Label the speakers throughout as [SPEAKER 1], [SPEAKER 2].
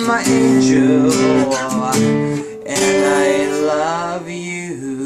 [SPEAKER 1] my angel, and I love you.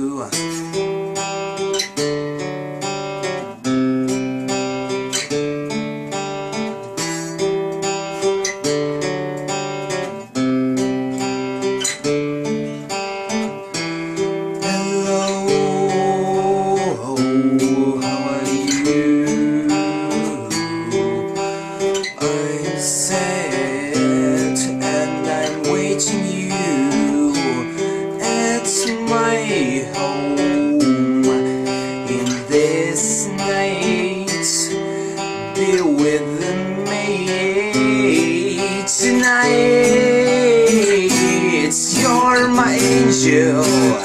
[SPEAKER 1] My home in this night, be with me tonight. You're my angel,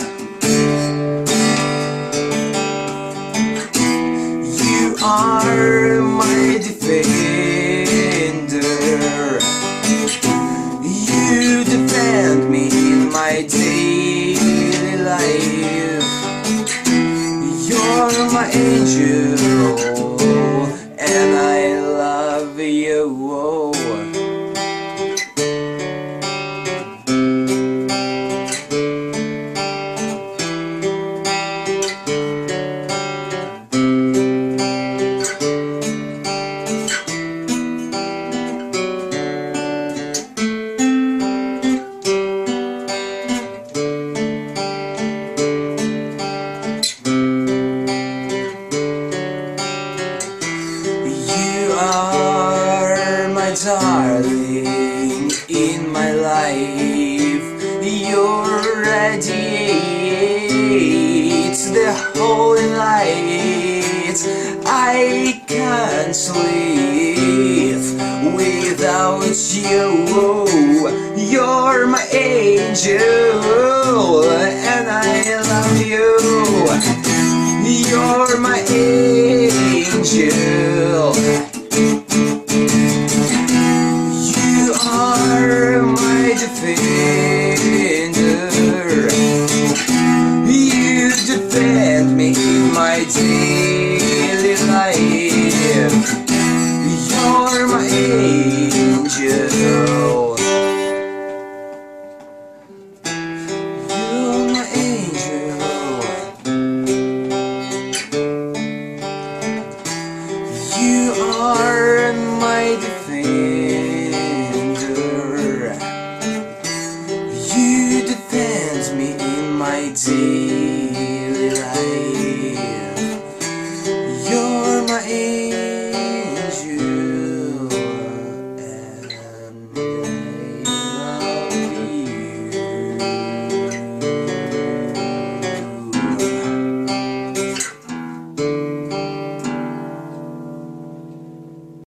[SPEAKER 1] you are my defender. You defend me in my daily life. You're my angel, and I love you. Darling, in my life, you radiate the holy light. I can't live without you. You're my angel, and I love you. You're my angel,